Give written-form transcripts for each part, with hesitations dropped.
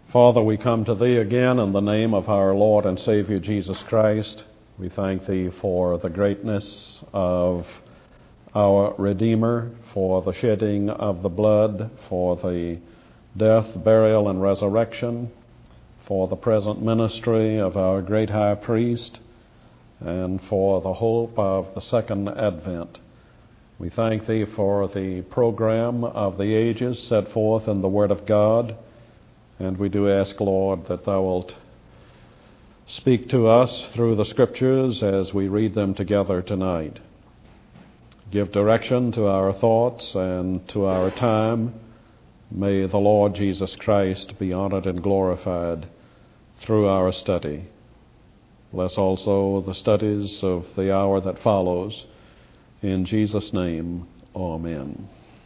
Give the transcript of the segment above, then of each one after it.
Father, we come to Thee again in the name of our Lord and Savior Jesus Christ. We thank Thee for the greatness of our Redeemer, for the shedding of the blood, for the death, burial, and resurrection, for the present ministry of our great high priest, and for the hope of the second advent. We thank Thee for the program of the ages set forth in the Word of God. And we do ask, Lord, that Thou wilt speak to us through the Scriptures as we read them together tonight. Give direction to our thoughts and to our time. May the Lord Jesus Christ be honored and glorified through our study. Bless also the studies of the hour that follows. In Jesus' name, amen.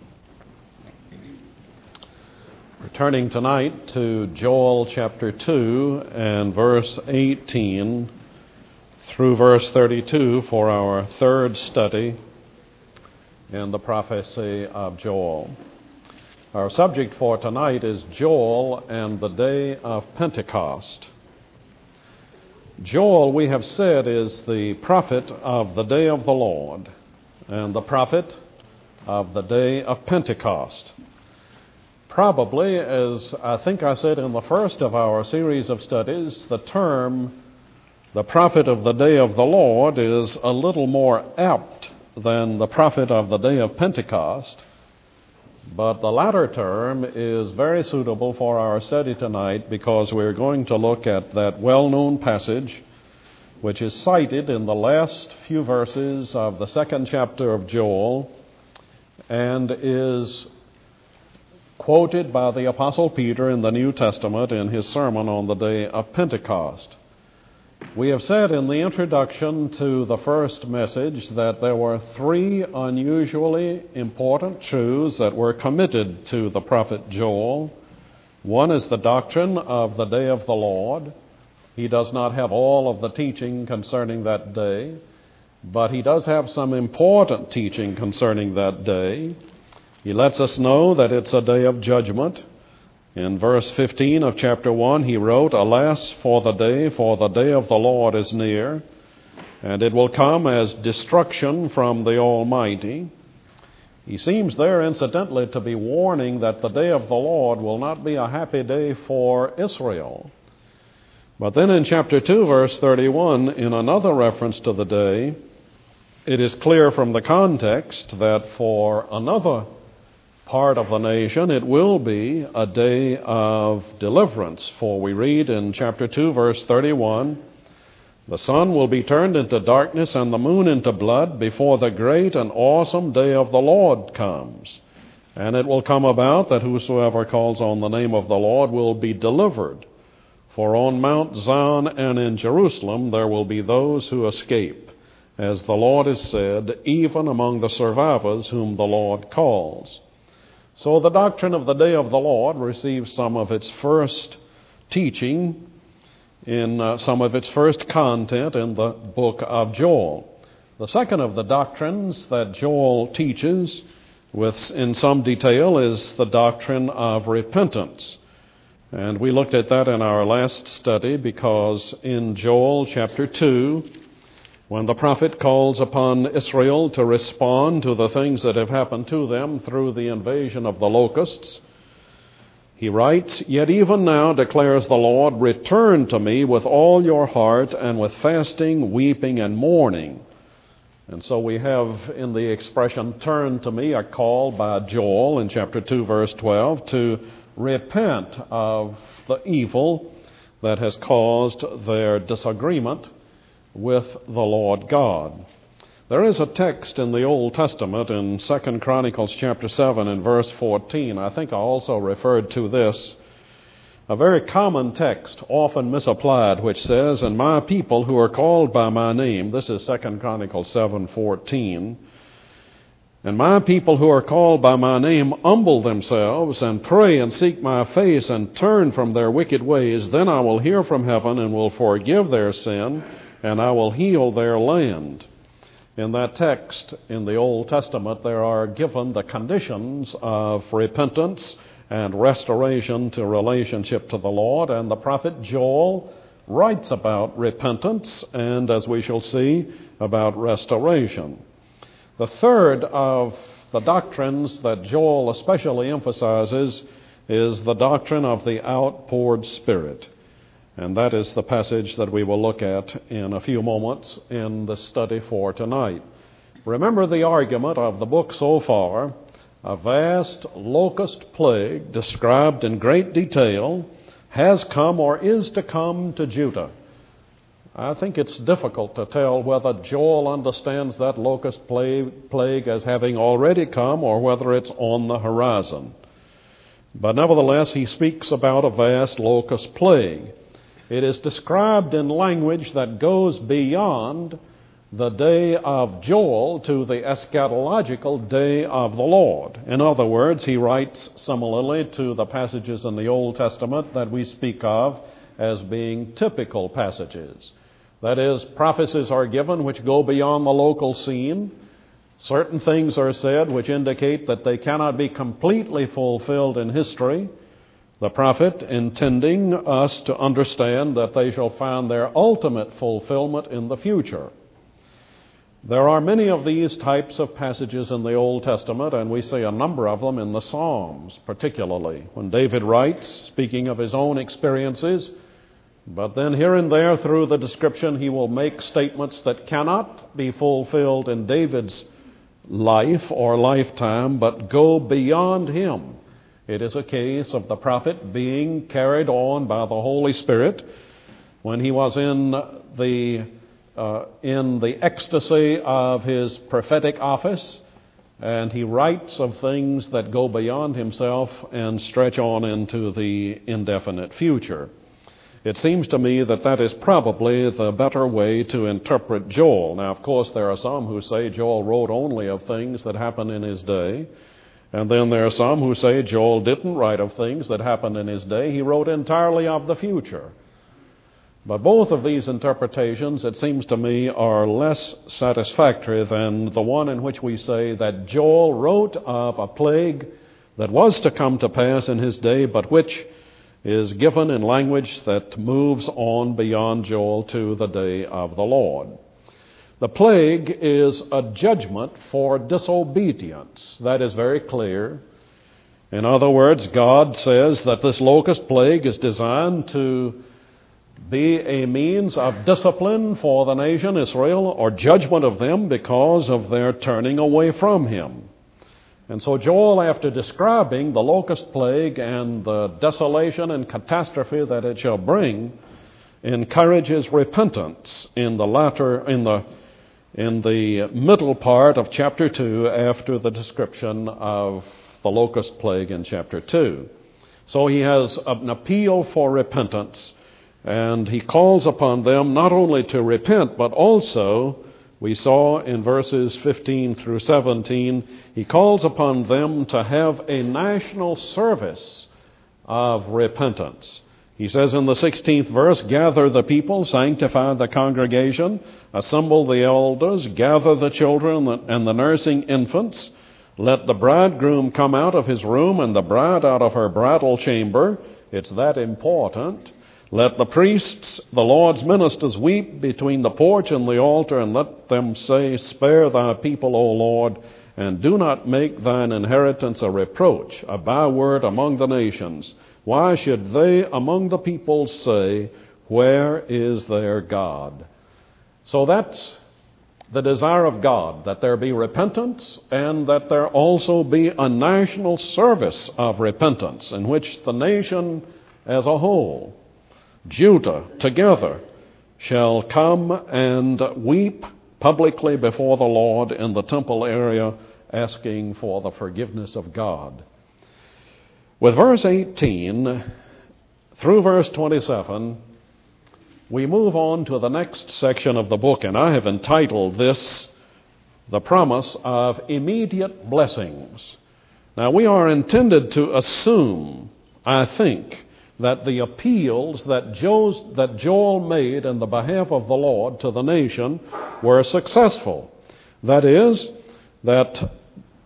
Turning tonight to Joel chapter 2 and verse 18 through verse 32 for our third study in the prophecy of Joel. Our subject for tonight is Joel and the day of Pentecost. Joel, we have said, is the prophet of the day of the Lord and the prophet of the day of Pentecost. Probably, as I think I said in the first of our series of studies, the term the prophet of the day of the Lord is a little more apt than the prophet of the day of Pentecost, but the latter term is very suitable for our study tonight because we're going to look at that well-known passage which is cited in the last few verses of the second chapter of Joel and is quoted by the Apostle Peter in the New Testament in his sermon on the day of Pentecost. We have said in the introduction to the first message that there were three unusually important truths that were committed to the prophet Joel. One is the doctrine of the day of the Lord. He does not have all of the teaching concerning that day, but he does have some important teaching concerning that day. He lets us know that it's a day of judgment. In verse 15 of chapter 1, he wrote, "Alas, for the day of the Lord is near, and it will come as destruction from the Almighty." He seems there, incidentally, to be warning that the day of the Lord will not be a happy day for Israel. But then in chapter 2, verse 31, in another reference to the day, it is clear from the context that for another part of the nation, it will be a day of deliverance. For we read in chapter 2, verse 31, "The sun will be turned into darkness and the moon into blood before the great and awesome day of the Lord comes. And it will come about that whosoever calls on the name of the Lord will be delivered. For on Mount Zion and in Jerusalem there will be those who escape, as the Lord has said, even among the survivors whom the Lord calls." So the doctrine of the day of the Lord receives some of its first teaching in some of its first content in the book of Joel. The second of the doctrines that Joel teaches in some detail is the doctrine of repentance. And we looked at that in our last study because in Joel chapter 2, when the prophet calls upon Israel to respond to the things that have happened to them through the invasion of the locusts, he writes, "Yet even now declares the Lord, return to me with all your heart and with fasting, weeping, and mourning." And so we have in the expression, "turn to me," a call by Joel in chapter 2, verse 12, to repent of the evil that has caused their disagreement with the Lord God. There is a text in the Old Testament in 2 Chronicles chapter 7 and verse 14. I think I also referred to this. A very common text, often misapplied, which says, "And my people who are called by my name," this is 2 Chronicles 7:14, "and my people who are called by my name humble themselves and pray and seek my face and turn from their wicked ways, then I will hear from heaven and will forgive their sin, and I will heal their land." In that text in the Old Testament, there are given the conditions of repentance and restoration to relationship to the Lord. And the prophet Joel writes about repentance and, as we shall see, about restoration. The third of the doctrines that Joel especially emphasizes is the doctrine of the outpoured Spirit. And that is the passage that we will look at in a few moments in the study for tonight. Remember the argument of the book so far. A vast locust plague described in great detail has come or is to come to Judah. I think it's difficult to tell whether Joel understands that locust plague as having already come or whether it's on the horizon. But nevertheless, he speaks about a vast locust plague. It is described in language that goes beyond the day of Joel to the eschatological day of the Lord. In other words, he writes similarly to the passages in the Old Testament that we speak of as being typical passages. That is, prophecies are given which go beyond the local scene. Certain things are said which indicate that they cannot be completely fulfilled in history. The prophet intending us to understand that they shall find their ultimate fulfillment in the future. There are many of these types of passages in the Old Testament, and we see a number of them in the Psalms, particularly when David writes, speaking of his own experiences. But then here and there through the description he will make statements that cannot be fulfilled in David's life or lifetime, but go beyond him. It is a case of the prophet being carried on by the Holy Spirit when he was in the ecstasy of his prophetic office, and he writes of things that go beyond himself and stretch on into the indefinite future. It seems to me that that is probably the better way to interpret Joel. Now, of course, there are some who say Joel wrote only of things that happened in his day. And then there are some who say Joel didn't write of things that happened in his day. He wrote entirely of the future. But both of these interpretations, it seems to me, are less satisfactory than the one in which we say that Joel wrote of a plague that was to come to pass in his day, but which is given in language that moves on beyond Joel to the day of the Lord. The plague is a judgment for disobedience. That is very clear. In other words, God says that this locust plague is designed to be a means of discipline for the nation Israel, or judgment of them because of their turning away from him. And so Joel, after describing the locust plague and the desolation and catastrophe that it shall bring, encourages repentance in the middle part of chapter 2 after the description of the locust plague in chapter 2. So he has an appeal for repentance, and he calls upon them not only to repent, but also, we saw in verses 15 through 17, he calls upon them to have a national service of repentance. He says in the 16th verse, "Gather the people, sanctify the congregation, assemble the elders, gather the children and the nursing infants. Let the bridegroom come out of his room and the bride out of her bridal chamber." It's that important. "Let the priests, the Lord's ministers, weep between the porch and the altar, and let them say, 'Spare thy people, O Lord, and do not make thine inheritance a reproach, a byword among the nations. Why should they among the peoples say, Where is their God?'" So that's the desire of God, that there be repentance and that there also be a national service of repentance in which the nation as a whole, Judah together, shall come and weep publicly before the Lord in the temple area, asking for the forgiveness of God. With verse 18 through verse 27, we move on to the next section of the book, and I have entitled this, "The Promise of Immediate Blessings." Now, we are intended to assume, I think, that the appeals that Joel made in the behalf of the Lord to the nation were successful. That is, that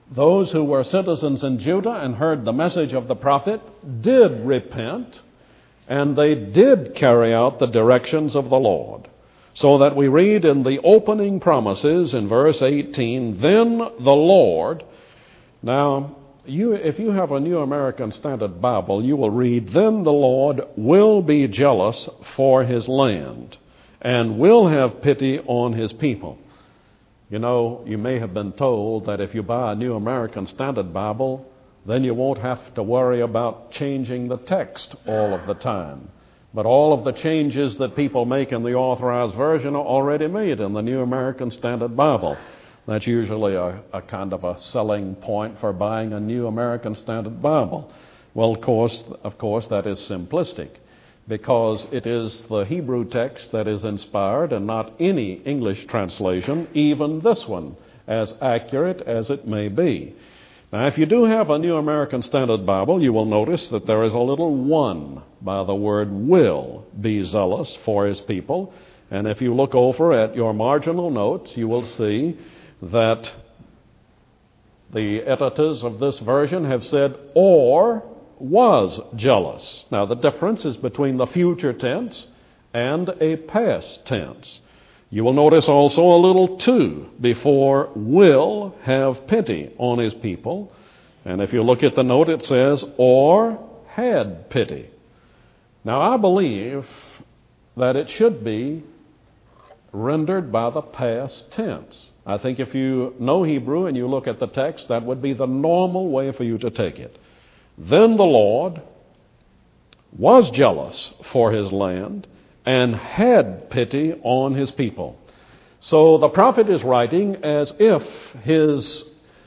those who were citizens in Judah and heard the message of the prophet did repent, and they did carry out the directions of the Lord. So that we read in the opening promises in verse 18, then the Lord. Now, if you have a New American Standard Bible, you will read, then the Lord will be jealous for his land and will have pity on his people. You know, you may have been told that if you buy a New American Standard Bible, then you won't have to worry about changing the text all of the time. But all of the changes that people make in the Authorized Version are already made in the New American Standard Bible. That's usually a kind of a selling point for buying a New American Standard Bible. Well, of course, that is simplistic, because it is the Hebrew text that is inspired and not any English translation, even this one, as accurate as it may be. Now, if you do have a New American Standard Bible, you will notice that there is a little 1 by the word will be zealous for his people. And if you look over at your marginal notes, you will see that the editors of this version have said, or was jealous. Now, the difference is between the future tense and a past tense. You will notice also a little 2 before will have pity on his people. And if you look at the note, it says, or had pity. Now, I believe that it should be rendered by the past tense. I think if you know Hebrew and you look at the text, that would be the normal way for you to take it. Then the Lord was jealous for his land and had pity on his people. So the prophet is writing as if his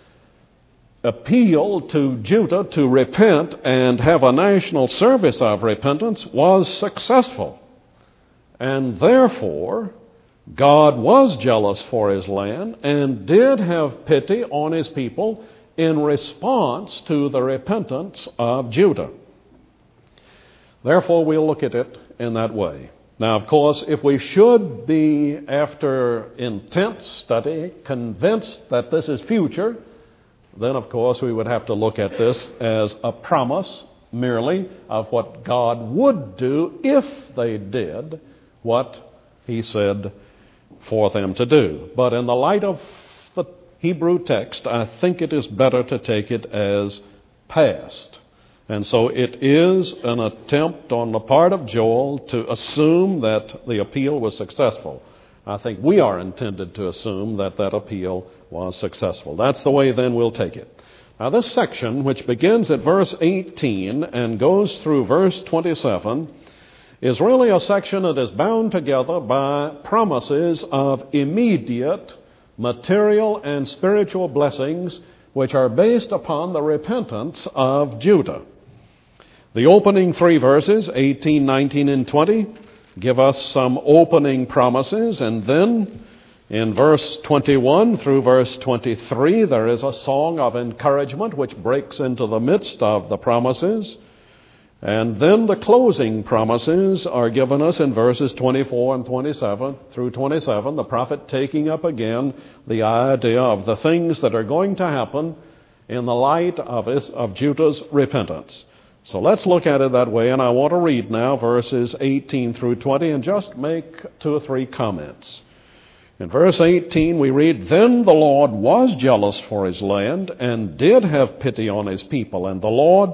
appeal to Judah to repent and have a national service of repentance was successful. And therefore, God was jealous for his land and did have pity on his people in response to the repentance of Judah. Therefore, we'll look at it in that way. Now, of course, if we should be, after intense study, convinced that this is future, then, of course, we would have to look at this as a promise merely of what God would do if they did what he said for them to do. But in the light of the Hebrew text, I think it is better to take it as past. And so it is an attempt on the part of Joel to assume that the appeal was successful. I think we are intended to assume that that appeal was successful. That's the way then we'll take it. Now, this section, which begins at verse 18 and goes through verse 27, is really a section that is bound together by promises of immediate material and spiritual blessings which are based upon the repentance of Judah. The opening 3 verses, 18, 19, and 20, give us some opening promises, and then in verse 21 through verse 23, there is a song of encouragement which breaks into the midst of the promises. And then the closing promises are given us in verses 24 and 27 through 27, the prophet taking up again the idea of the things that are going to happen in the light of Judah's repentance. So let's look at it that way, and I want to read now verses 18 through 20 and just make 2 or 3 comments. In verse 18 we read, then the Lord was jealous for his land and did have pity on his people, and the Lord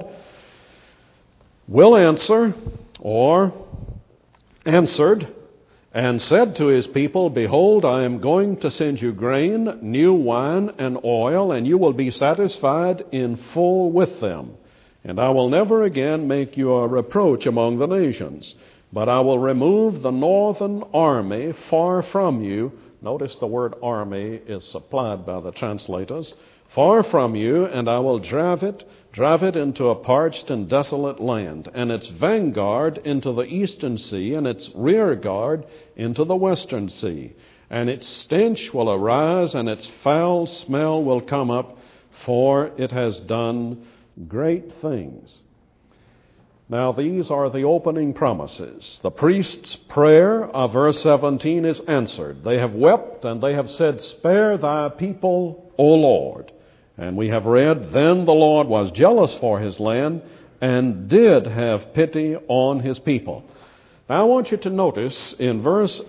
will answer, or answered, and said to his people, behold, I am going to send you grain, new wine, and oil, and you will be satisfied in full with them. And I will never again make you a reproach among the nations, but I will remove the northern army far from you. Notice the word army is supplied by the translators. Far from you, and I will drive it into a parched and desolate land, and its vanguard into the eastern sea, and its rear guard into the western sea. And its stench will arise, and its foul smell will come up, for it has done great things. Now, these are the opening promises. The priest's prayer of verse 17 is answered. They have wept, and they have said, spare thy people, O Lord. And we have read, then the Lord was jealous for his land and did have pity on his people. Now I want you to notice in verse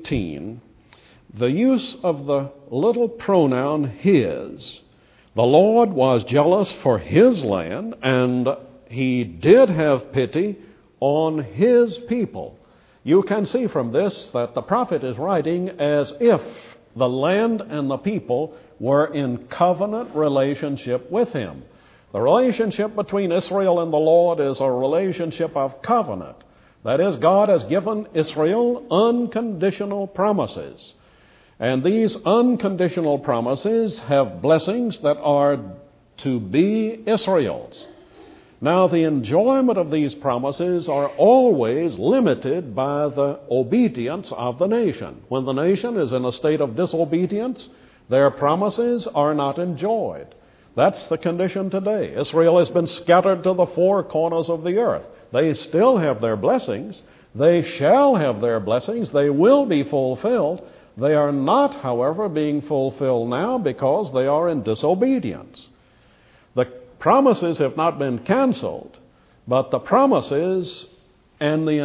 18 the use of the little pronoun his. The Lord was jealous for his land, and he did have pity on his people. You can see from this that the prophet is writing as if the land and the people were in covenant relationship with him. The relationship between Israel and the Lord is a relationship of covenant. That is, God has given Israel unconditional promises. And these unconditional promises have blessings that are to be Israel's. Now, the enjoyment of these promises are always limited by the obedience of the nation. When the nation is in a state of disobedience, their promises are not enjoyed. That's the condition today. Israel has been scattered to the four corners of the earth. They still have their blessings. They shall have their blessings. They will be fulfilled. They are not, however, being fulfilled now because they are in disobedience. The promises have not been canceled, but the promises and the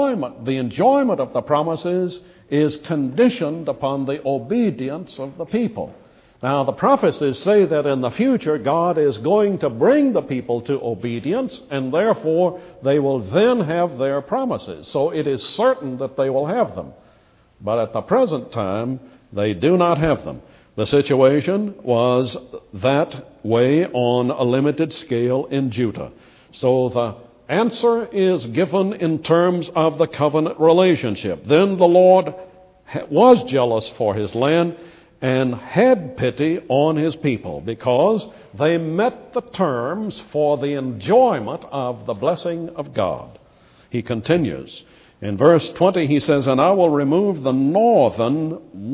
enjoyment of the promises is conditioned upon the obedience of the people. Now, the prophecies say that in the future God is going to bring the people to obedience, and therefore they will then have their promises. So it is certain that they will have them. But at the present time, they do not have them. The situation was that way on a limited scale in Judah. So the answer is given in terms of the covenant relationship. Then the Lord was jealous for his land and had pity on his people because they met the terms for the enjoyment of the blessing of God. He continues. In verse 20 he says, and I will remove the northern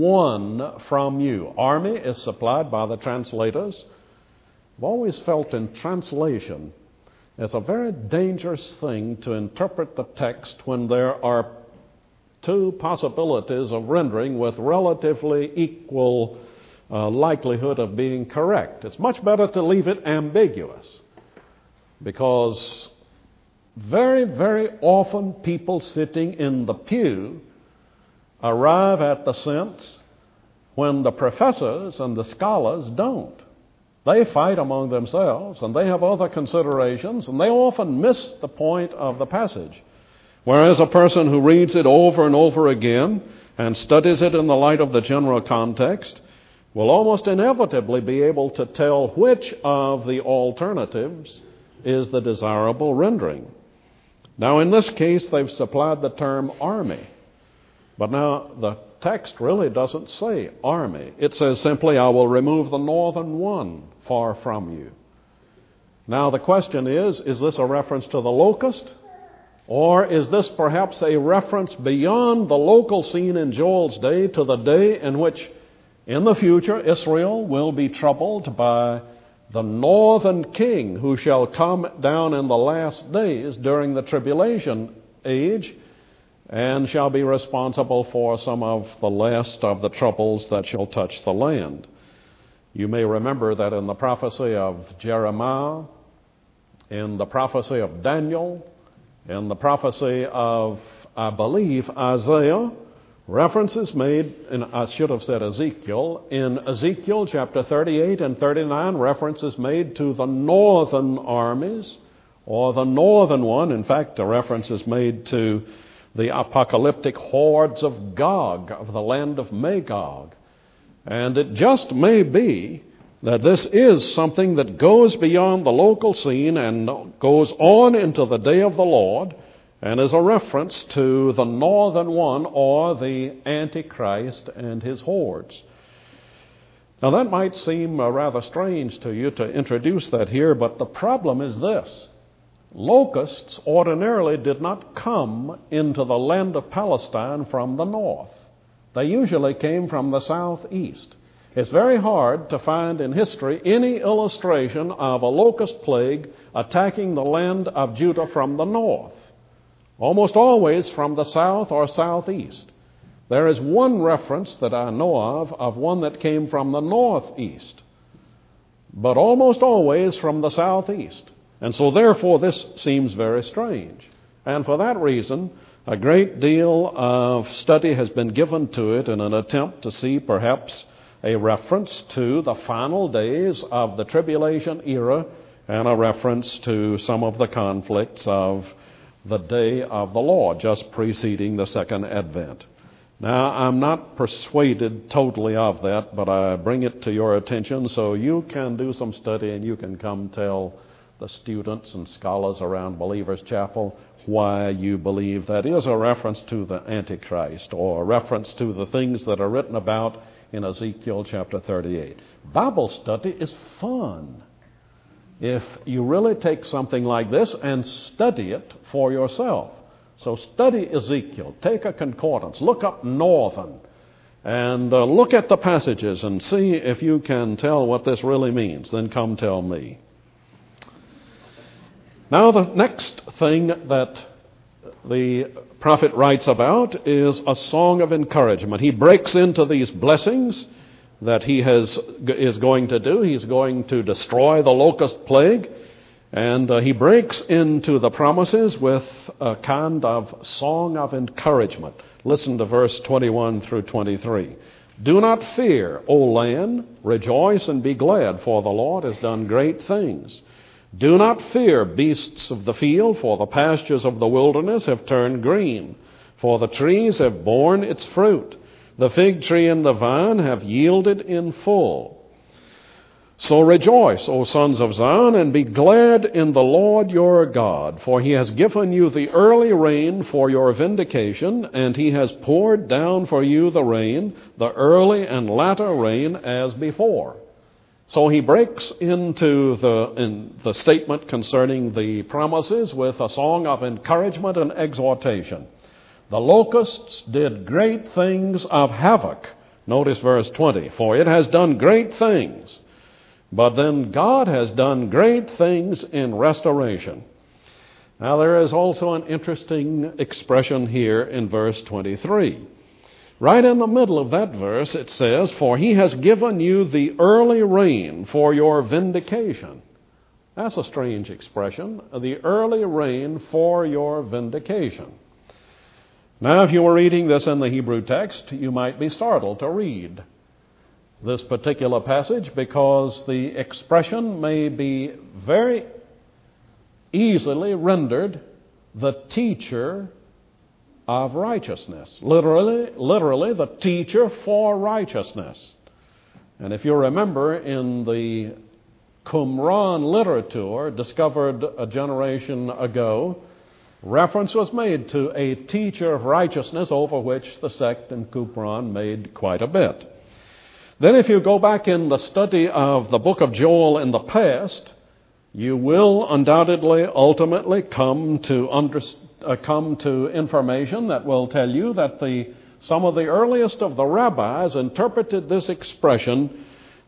one from you. Army is supplied by the translators. I've always felt in translation it's a very dangerous thing to interpret the text when there are two possibilities of rendering with relatively equal likelihood of being correct. It's much better to leave it ambiguous because very, very often people sitting in the pew arrive at the sense when the professors and the scholars don't. They fight among themselves and they have other considerations and they often miss the point of the passage. Whereas a person who reads it over and over again and studies it in the light of the general context will almost inevitably be able to tell which of the alternatives is the desirable rendering. Now, in this case, they've supplied the term army. But now, the text really doesn't say army. It says simply, I will remove the northern one far from you. Now, the question is this a reference to the locust? Or is this perhaps a reference beyond the local scene in Joel's day to the day in which, in the future, Israel will be troubled by the northern king who shall come down in the last days during the tribulation age and shall be responsible for some of the last of the troubles that shall touch the land. You may remember that in the prophecy of Jeremiah, in the prophecy of Daniel, in the prophecy of, I believe, Isaiah, references made, and I should have said Ezekiel. In Ezekiel chapter 38 and 39, references made to the northern armies, or the northern one. In fact, a reference is made to the apocalyptic hordes of Gog, of the land of Magog. And it just may be that this is something that goes beyond the local scene and goes on into the day of the Lord and is a reference to the northern one or the Antichrist and his hordes. Now that might seem rather strange to you to introduce that here, but the problem is this. Locusts ordinarily did not come into the land of Palestine from the north. They usually came from the southeast. It's very hard to find in history any illustration of a locust plague attacking the land of Judah from the north. Almost always from the south or southeast. There is one reference that I know of one that came from the northeast. but almost always from the southeast. And so therefore this seems very strange. And for that reason, a great deal of study has been given to it in an attempt to see perhaps a reference to the final days of the tribulation era and a reference to some of the conflicts of the day of the Lord just preceding the second advent. Now, I'm not persuaded totally of that, but I bring it to your attention so you can do some study and you can come tell the students and scholars around Believers Chapel why you believe that is a reference to the Antichrist or a reference to the things that are written about in Ezekiel chapter 38. Bible study is fun if you really take something like this and study it for yourself. So study Ezekiel, take a concordance, look up Northern, and look at the passages and see if you can tell what this really means. Then come tell me. Now the next thing that the prophet writes about is a song of encouragement. He breaks into these blessings that he is going to do. He's going to destroy the locust plague. And he breaks into the promises with a kind of song of encouragement. Listen to verse 21 through 23. Do not fear, O land, rejoice and be glad, for the Lord has done great things. Do not fear, beasts of the field, for the pastures of the wilderness have turned green, for the trees have borne its fruit. The fig tree and the vine have yielded in full. So rejoice, O sons of Zion, and be glad in the Lord your God, for he has given you the early rain for your vindication, and he has poured down for you the rain, the early and latter rain as before. So he breaks into the statement concerning the promises with a song of encouragement and exhortation. The locusts did great things of havoc. Notice verse 20. For it has done great things. But then God has done great things in restoration. Now there is also an interesting expression here in verse 23. Right in the middle of that verse it says, for he has given you the early rain for your vindication. That's a strange expression, the early rain for your vindication. Now if you were reading this in the Hebrew text, you might be startled to read this particular passage because the expression may be very easily rendered the teacher of righteousness. Literally the teacher for righteousness. And if you remember in the Qumran literature discovered a generation ago, reference was made to a teacher of righteousness over which the sect in Qumran made quite a bit. Then if you go back in the study of the book of Joel in the past, you will undoubtedly ultimately come to information that will tell you that some of the earliest of the rabbis interpreted this expression,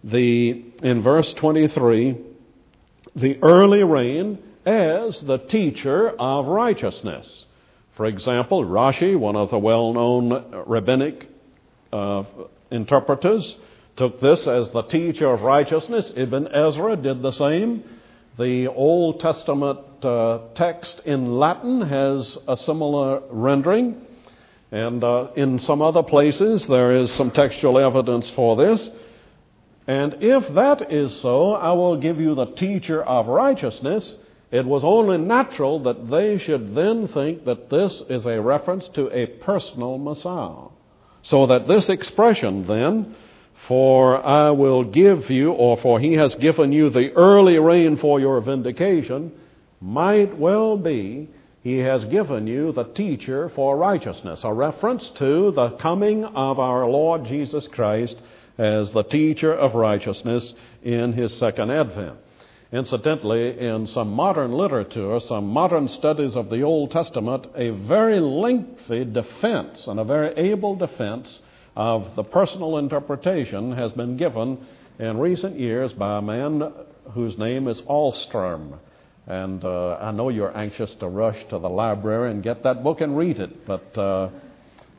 in verse 23, the early rain, as the teacher of righteousness. For example, Rashi, one of the well-known rabbinic interpreters, took this as the teacher of righteousness. Ibn Ezra did the same. The Old Testament text in Latin has a similar rendering. And in some other places there is some textual evidence for this. And if that is so, I will give you the teacher of righteousness. It was only natural that they should then think that this is a reference to a personal Messiah. So that this expression then, for I will give you, or for he has given you the early rain for your vindication, might well be he has given you the teacher for righteousness, a reference to the coming of our Lord Jesus Christ as the teacher of righteousness in his second advent. Incidentally, in some modern literature, some modern studies of the Old Testament, a very lengthy defense and a very able defense of the personal interpretation has been given in recent years by a man whose name is Alstrom. And I know you're anxious to rush to the library and get that book and read it, but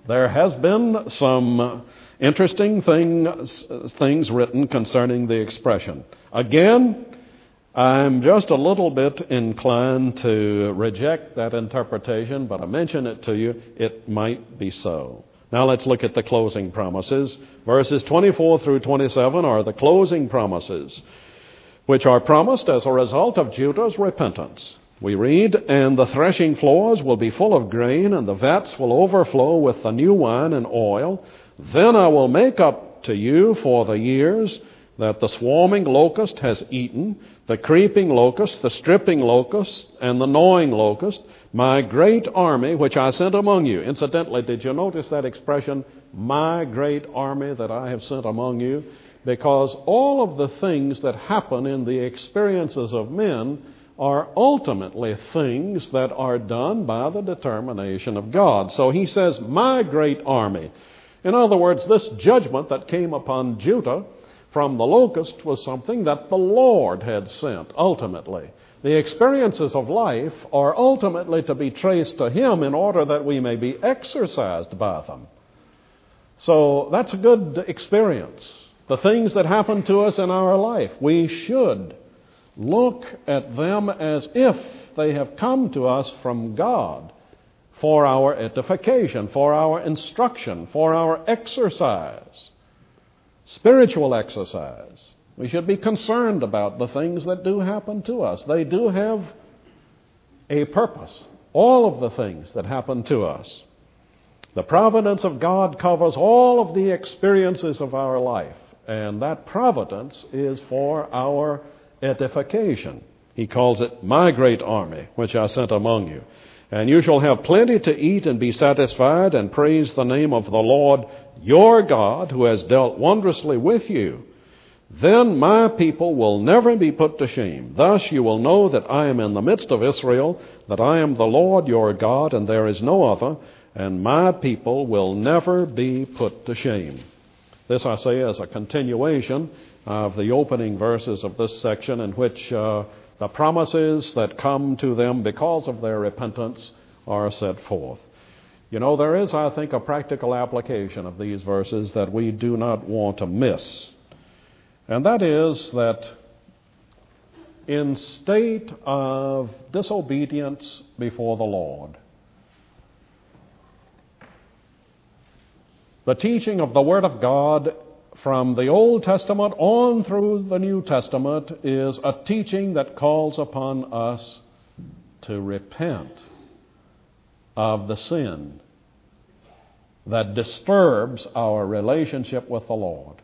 There has been some interesting things written concerning the expression. Again, I'm just a little bit inclined to reject that interpretation, but I mention it to you, it might be so. Now let's look at the closing promises. Verses 24 through 27 are the closing promises, which are promised as a result of Judah's repentance. We read, "And the threshing floors will be full of grain, and the vats will overflow with the new wine and oil. Then I will make up to you for the years that the swarming locust has eaten, the creeping locust, the stripping locust, and the gnawing locust, my great army which I sent among you." Incidentally, did you notice that expression, my great army that I have sent among you? Because all of the things that happen in the experiences of men are ultimately things that are done by the determination of God. So he says, my great army. In other words, this judgment that came upon Judah from the locust was something that the Lord had sent, ultimately. The experiences of life are ultimately to be traced to Him in order that we may be exercised by them. So that's a good experience. The things that happen to us in our life, we should look at them as if they have come to us from God for our edification, for our instruction, for our exercise. Spiritual exercise. We should be concerned about the things that do happen to us. They do have a purpose. All of the things that happen to us. The providence of God covers all of the experiences of our life, and that providence is for our edification. He calls it my great army, which I sent among you. And you shall have plenty to eat and be satisfied, and praise the name of the Lord your God, who has dealt wondrously with you. Then my people will never be put to shame. Thus you will know that I am in the midst of Israel, that I am the Lord your God, and there is no other, and my people will never be put to shame. This, I say, is a continuation of the opening verses of this section, in which the promises that come to them because of their repentance are set forth. You know, there is, I think, a practical application of these verses that we do not want to miss. And that is that in state of disobedience before the Lord, the teaching of the Word of God from the Old Testament on through the New Testament is a teaching that calls upon us to repent of the sin that disturbs our relationship with the Lord.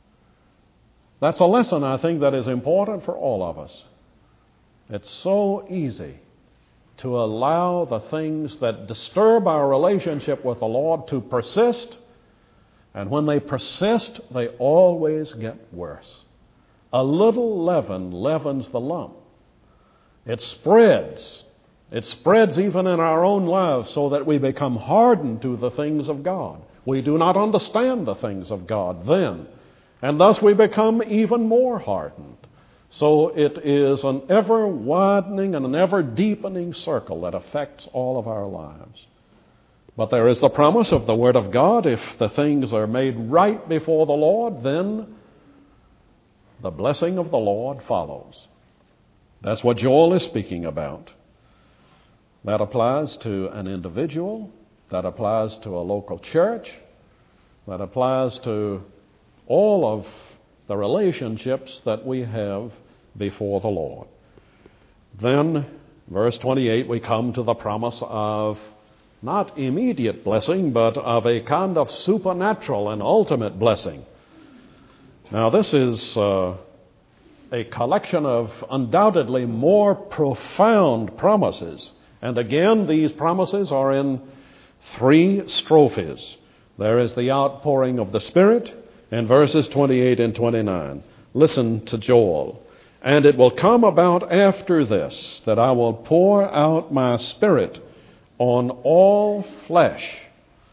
That's a lesson, I think, that is important for all of us. It's so easy to allow the things that disturb our relationship with the Lord to persist. And when they persist, they always get worse. A little leaven leavens the lump. It spreads. It spreads even in our own lives, so that we become hardened to the things of God. We do not understand the things of God then. And thus we become even more hardened. So it is an ever-widening and an ever-deepening circle that affects all of our lives. But there is the promise of the Word of God. If the things are made right before the Lord, then the blessing of the Lord follows. That's what Joel is speaking about. That applies to an individual. That applies to a local church. That applies to all of the relationships that we have before the Lord. Then, verse 28, we come to the promise of not immediate blessing, but of a kind of supernatural and ultimate blessing. Now, this is a collection of undoubtedly more profound promises. And again, these promises are in 3 strophes. There is the outpouring of the Spirit in verses 28 and 29. Listen to Joel. "And it will come about after this, that I will pour out my Spirit on all flesh."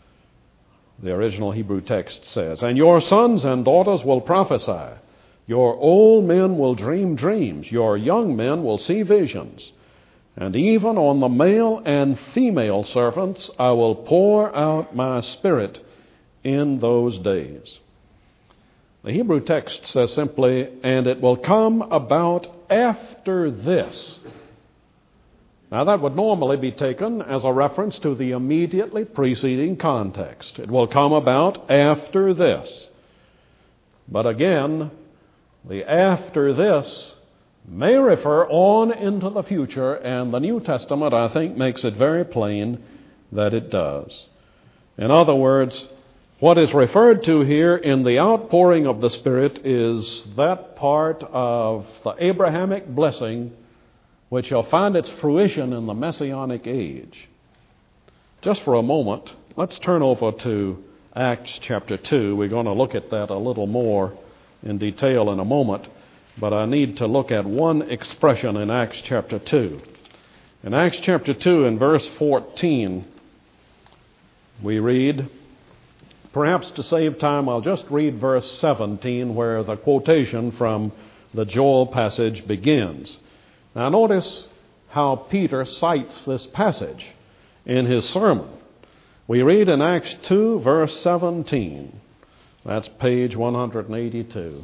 The original Hebrew text says, "And your sons and daughters will prophesy. Your old men will dream dreams. Your young men will see visions. and even on the male and female servants I will pour out my Spirit in those days. The Hebrew text says simply, and it will come about after this. Now that would normally be taken as a reference to the immediately preceding context. It will come about after this. But again, the after this may refer on into the future, and the New Testament, I think, makes it very plain that it does. In other words, what is referred to here in the outpouring of the Spirit is that part of the Abrahamic blessing which shall find its fruition in the Messianic age. Just for a moment, let's turn over to Acts chapter 2. We're going to look at that a little more in detail in a moment, but I need to look at one expression in Acts chapter 2. In Acts chapter 2, in verse 14, we read, perhaps to save time, I'll just read verse 17 where the quotation from the Joel passage begins. Now notice how Peter cites this passage in his sermon. We read in Acts 2, verse 17. That's page 182.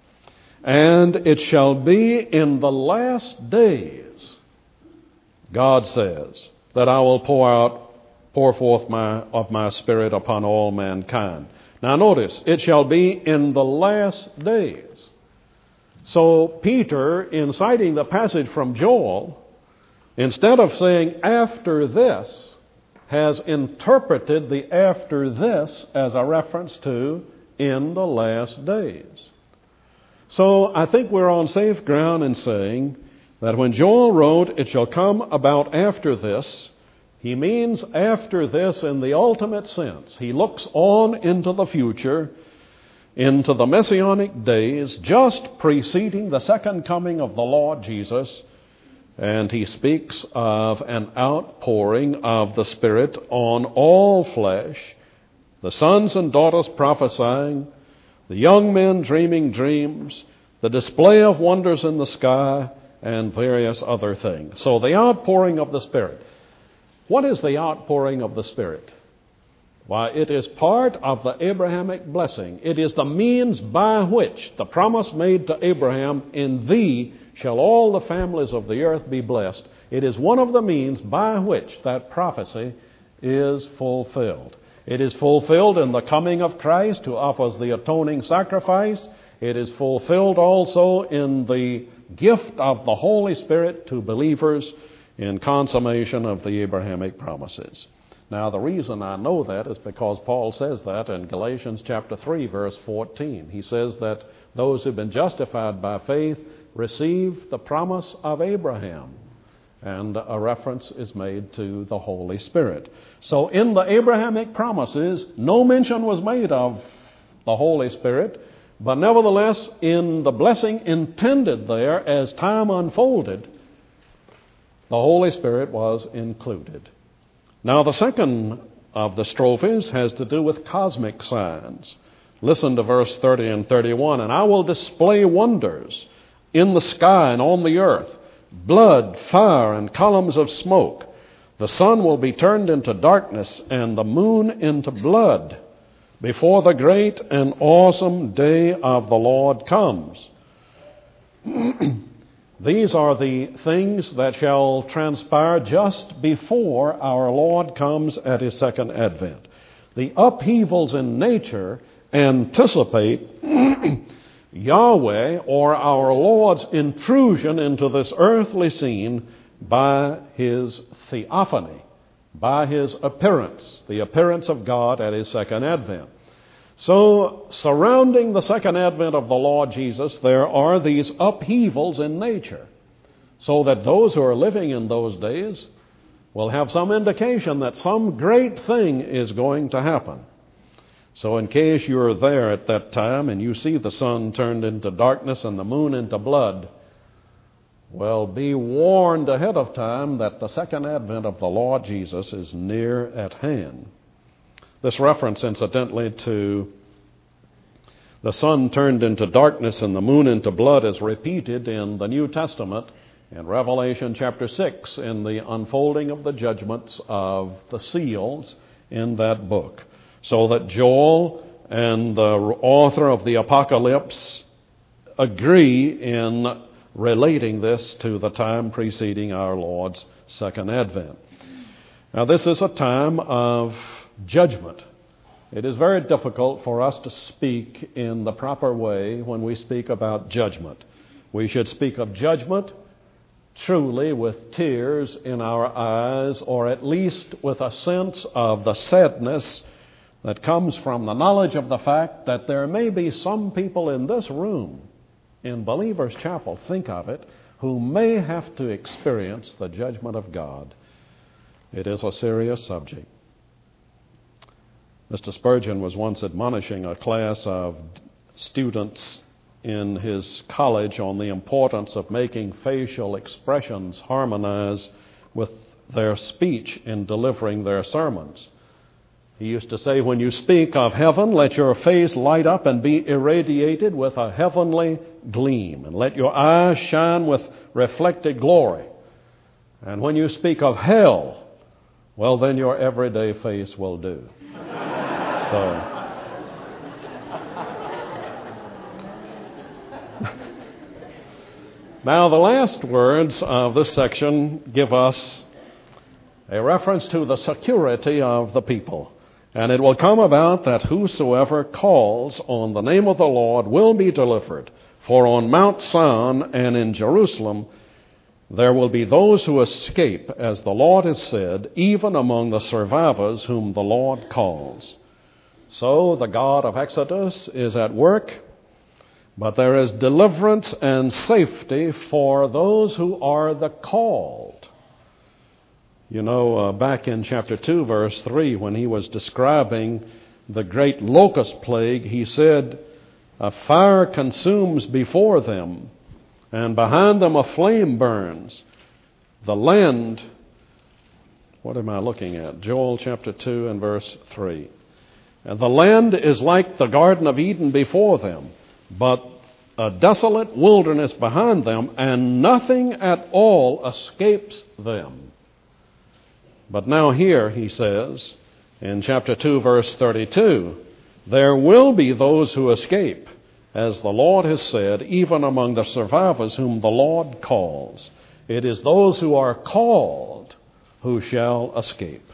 And it shall be in the last days, God says, that I will pour forth of my Spirit upon all mankind. Now notice, it shall be in the last days. So Peter, in citing the passage from Joel, instead of saying after this, has interpreted the after this as a reference to in the last days. So I think we're on safe ground in saying that when Joel wrote, it shall come about after this, he means after this in the ultimate sense. He looks on into the future, into the Messianic days, just preceding the second coming of the Lord Jesus, and he speaks of an outpouring of the Spirit on all flesh, the sons and daughters prophesying, the young men dreaming dreams, the display of wonders in the sky, and various other things. So the outpouring of the Spirit. What is the outpouring of the Spirit? Why, it is part of the Abrahamic blessing. It is the means by which the promise made to Abraham, in thee shall all the families of the earth be blessed. It is one of the means by which that prophecy is fulfilled. It is fulfilled in the coming of Christ, who offers the atoning sacrifice. It is fulfilled also in the gift of the Holy Spirit to believers in consummation of the Abrahamic promises. Now, the reason I know that is because Paul says that in Galatians chapter 3, verse 14. He says that those who've been justified by faith receive the promise of Abraham. And a reference is made to the Holy Spirit. So in the Abrahamic promises, no mention was made of the Holy Spirit, but nevertheless, in the blessing intended there as time unfolded, the Holy Spirit was included. Now, the second of the strophes has to do with cosmic signs. Listen to verse 30 and 31. And I will display wonders in the sky and on the earth, blood, fire, and columns of smoke. The sun will be turned into darkness and the moon into blood before the great and awesome day of the Lord comes. These are the things that shall transpire just before our Lord comes at his second advent. The upheavals in nature anticipate Yahweh, or our Lord's intrusion into this earthly scene by his theophany, by his appearance, the appearance of God at his second advent. So, surrounding the second advent of the Lord Jesus, there are these upheavals in nature, so that those who are living in those days will have some indication that some great thing is going to happen. So in case you're there at that time and you see the sun turned into darkness and the moon into blood, well, be warned ahead of time that the second advent of the Lord Jesus is near at hand. This reference, incidentally, to the sun turned into darkness and the moon into blood is repeated in the New Testament in Revelation chapter 6 in the unfolding of the judgments of the seals in that book. So that Joel and the author of the Apocalypse agree in relating this to the time preceding our Lord's second advent. Now, this is a time of judgment. It is very difficult for us to speak in the proper way when we speak about judgment. We should speak of judgment truly with tears in our eyes, or at least with a sense of the sadness that comes from the knowledge of the fact that there may be some people in this room, in Believers Chapel, think of it, who may have to experience the judgment of God. It is a serious subject. Mr. Spurgeon was once admonishing a class of students in his college on the importance of making facial expressions harmonize with their speech in delivering their sermons. He used to say, when you speak of heaven, let your face light up and be irradiated with a heavenly gleam, and let your eyes shine with reflected glory. And when you speak of hell, well, then your everyday face will do. So, now the last words of this section give us a reference to the security of the people. And it will come about that whosoever calls on the name of the Lord will be delivered. For on Mount Sion and in Jerusalem there will be those who escape, as the Lord has said, even among the survivors whom the Lord calls. So the God of Exodus is at work, but there is deliverance and safety for those who are the called. You know, back in chapter 2, verse 3, when he was describing the great locust plague, he said, a fire consumes before them, and behind them a flame burns. The land, what am I looking at? Joel chapter 2 and verse 3. And the land is like the Garden of Eden before them, but a desolate wilderness behind them, and nothing at all escapes them. But now here, he says, in chapter 2, verse 32, there will be those who escape, as the Lord has said, even among the survivors whom the Lord calls. It is those who are called who shall escape.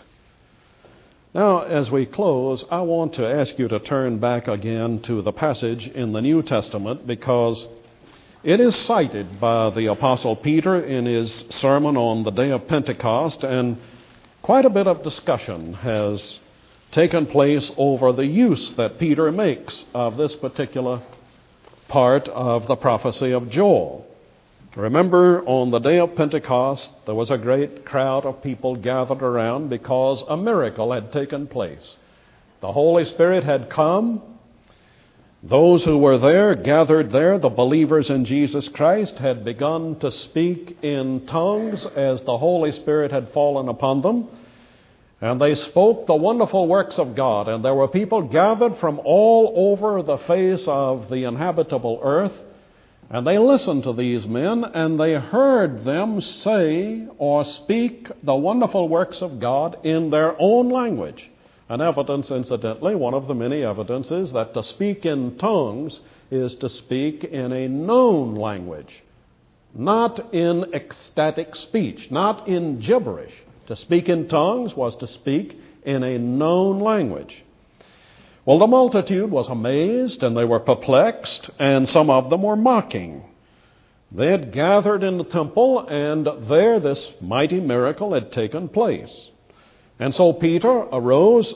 Now, as we close, I want to ask you to turn back again to the passage in the New Testament, because it is cited by the Apostle Peter in his sermon on the day of Pentecost, and quite a bit of discussion has taken place over the use that Peter makes of this particular part of the prophecy of Joel. Remember, on the day of Pentecost, there was a great crowd of people gathered around because a miracle had taken place. The Holy Spirit had come. Those who were there, gathered there, the believers in Jesus Christ, had begun to speak in tongues as the Holy Spirit had fallen upon them. And they spoke the wonderful works of God. And there were people gathered from all over the face of the inhabitable earth. And they listened to these men, and they heard them say or speak the wonderful works of God in their own language. An evidence, incidentally, one of the many evidences that to speak in tongues is to speak in a known language, not in ecstatic speech, not in gibberish. To speak in tongues was to speak in a known language. Well, the multitude was amazed, and they were perplexed, and some of them were mocking. They had gathered in the temple, and there this mighty miracle had taken place. And so Peter arose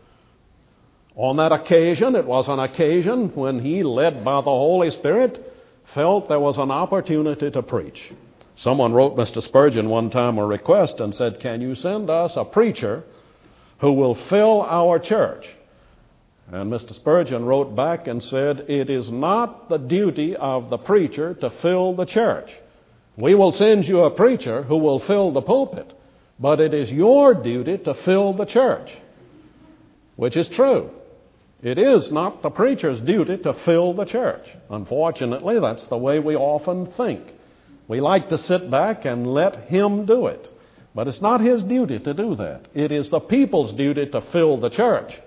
on that occasion. It was an occasion when he, led by the Holy Spirit, felt there was an opportunity to preach. Someone wrote Mr. Spurgeon one time a request and said, can you send us a preacher who will fill our church? And Mr. Spurgeon wrote back and said, it is not the duty of the preacher to fill the church. We will send you a preacher who will fill the pulpit, but it is your duty to fill the church, which is true. It is not the preacher's duty to fill the church. Unfortunately, that's the way we often think. We like to sit back and let Him do it. But it's not His duty to do that. It is the people's duty to fill the church.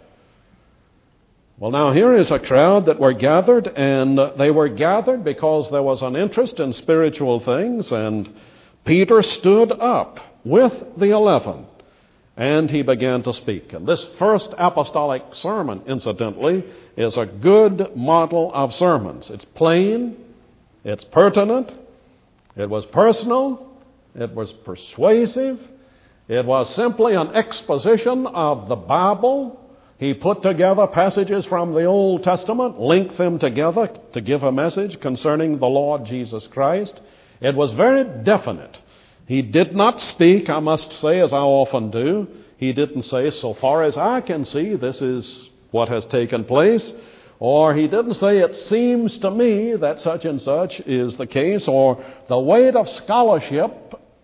Well, now here is a crowd that were gathered, and they were gathered because there was an interest in spiritual things, and Peter stood up with the 11, and he began to speak. And this first apostolic sermon, incidentally, is a good model of sermons. It's plain, it's pertinent, it was personal, it was persuasive, it was simply an exposition of the Bible. He put together passages from the Old Testament, linked them together to give a message concerning the Lord Jesus Christ. It was very definite. He did not speak, I must say, as I often do. He didn't say, so far as I can see, this is what has taken place. Or he didn't say, it seems to me that such and such is the case. Or the weight of scholarship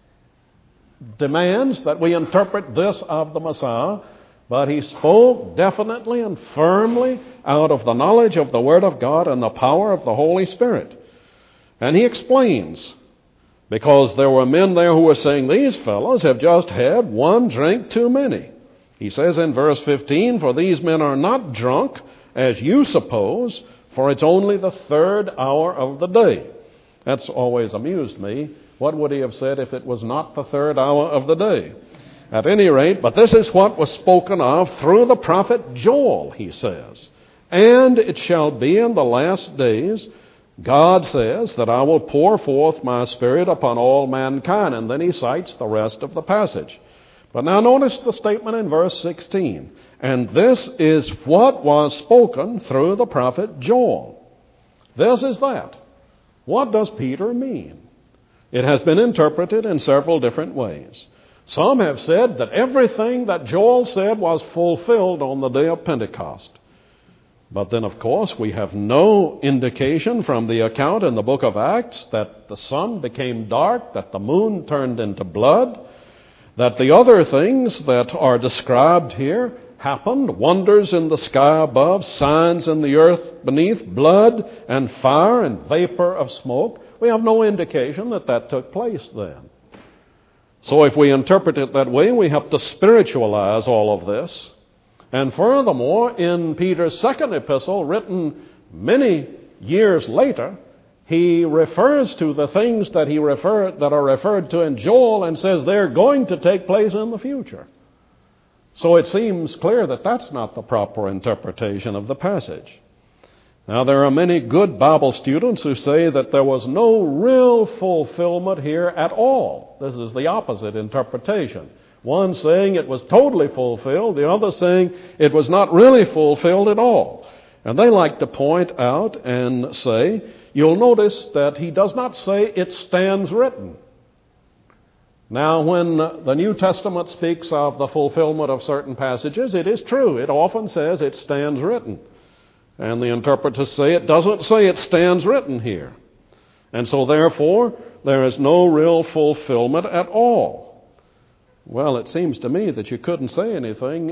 demands that we interpret this of the Messiah. But he spoke definitely and firmly out of the knowledge of the Word of God and the power of the Holy Spirit. And he explains, because there were men there who were saying, these fellows have just had one drink too many. He says in verse 15, for these men are not drunk, as you suppose, for it's only the third hour of the day. That's always amused me. What would he have said if it was not the third hour of the day? At any rate, but this is what was spoken of through the prophet Joel, he says. And it shall be in the last days, God says, that I will pour forth my Spirit upon all mankind. And then he cites the rest of the passage. But now notice the statement in verse 16. And this is what was spoken through the prophet Joel. This is that. What does Peter mean? It has been interpreted in several different ways. Some have said that everything that Joel said was fulfilled on the day of Pentecost. But then, of course, we have no indication from the account in the book of Acts that the sun became dark, that the moon turned into blood, that the other things that are described here happened, wonders in the sky above, signs in the earth beneath, blood and fire and vapor of smoke. We have no indication that that took place then. So if we interpret it that way, we have to spiritualize all of this. And furthermore, in Peter's second epistle, written many years later, he refers to the things that are referred to in Joel and says they're going to take place in the future. So it seems clear that that's not the proper interpretation of the passage. Now, there are many good Bible students who say that there was no real fulfillment here at all. This is the opposite interpretation. One saying it was totally fulfilled, the other saying it was not really fulfilled at all. And they like to point out and say, you'll notice that he does not say it stands written. Now, when the New Testament speaks of the fulfillment of certain passages, it is true. It often says it stands written. And the interpreters say it doesn't say it stands written here. And so therefore, there is no real fulfillment at all. Well, it seems to me that you couldn't say anything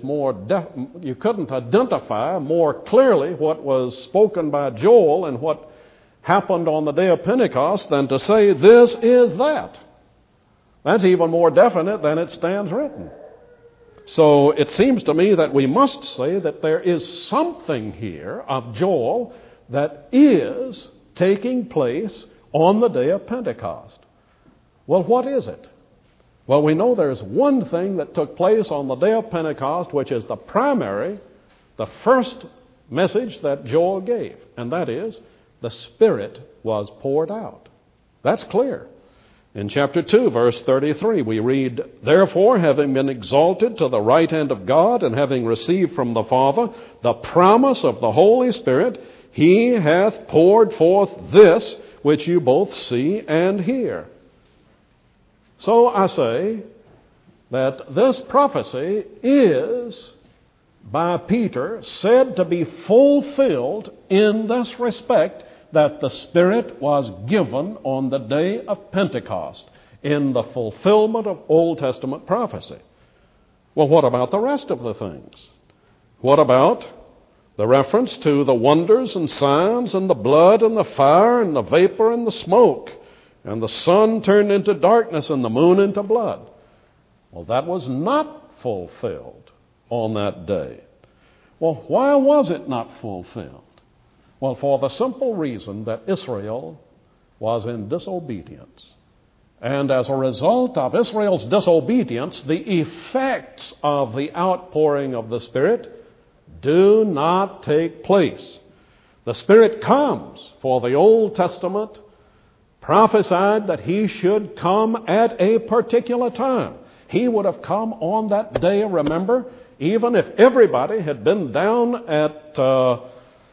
you couldn't identify more clearly what was spoken by Joel and what happened on the day of Pentecost than to say this is that. That's even more definite than it stands written. So it seems to me that we must say that there is something here of Joel that is taking place on the day of Pentecost. Well, what is it? Well, we know there's one thing that took place on the day of Pentecost, which is the first message that Joel gave, and that is the Spirit was poured out. That's clear. In chapter 2, verse 33, we read, therefore, having been exalted to the right hand of God, and having received from the Father the promise of the Holy Spirit, he hath poured forth this which you both see and hear. So I say that this prophecy is, by Peter, said to be fulfilled in this respect, that the Spirit was given on the day of Pentecost in the fulfillment of Old Testament prophecy. Well, what about the rest of the things? What about the reference to the wonders and signs and the blood and the fire and the vapor and the smoke and the sun turned into darkness and the moon into blood. Well, that was not fulfilled on that day. Well, why was it not fulfilled? Well, for the simple reason that Israel was in disobedience. And as a result of Israel's disobedience, the effects of the outpouring of the Spirit do not take place. The Spirit comes, for the Old Testament prophesied that He should come at a particular time. He would have come on that day, remember, even if everybody had been down at Tel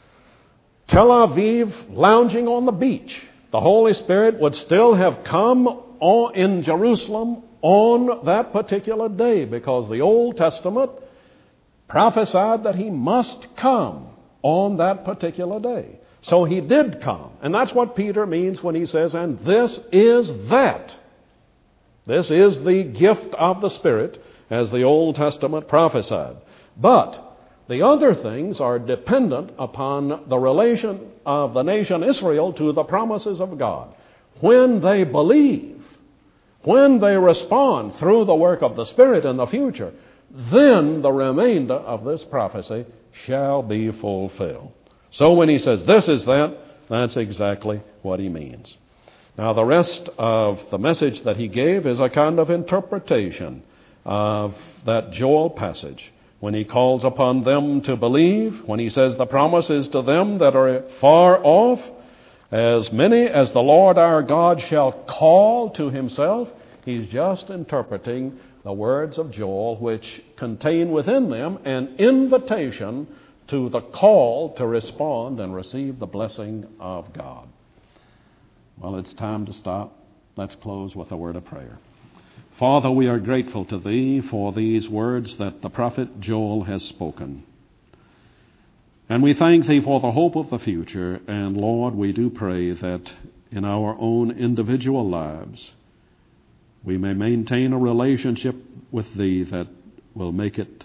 Aviv lounging on the beach. The Holy Spirit would still have come in Jerusalem on that particular day, because the Old Testament prophesied that He must come on that particular day. So He did come. And that's what Peter means when he says, and this is that. This is the gift of the Spirit, as the Old Testament prophesied. But the other things are dependent upon the relation of the nation Israel to the promises of God. When they believe, when they respond through the work of the Spirit in the future, then the remainder of this prophecy shall be fulfilled. So when he says this is that, that's exactly what he means. Now the rest of the message that he gave is a kind of interpretation of that Joel passage. When he calls upon them to believe, when he says the promise is to them that are far off, as many as the Lord our God shall call to Himself, he's just interpreting the words of Joel, which contain within them an invitation to the call to respond and receive the blessing of God. Well, it's time to stop. Let's close with a word of prayer. Father, we are grateful to Thee for these words that the prophet Joel has spoken. And we thank Thee for the hope of the future. And Lord, we do pray that in our own individual lives, we may maintain a relationship with Thee that will make it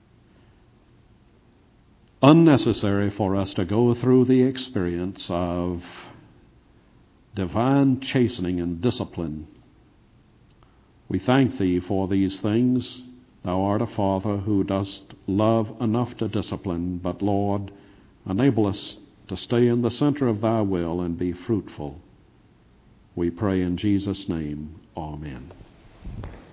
unnecessary for us to go through the experience of divine chastening and discipline. We thank Thee for these things. Thou art a Father who dost love enough to discipline, but Lord, enable us to stay in the center of Thy will and be fruitful. We pray in Jesus' name. Amen.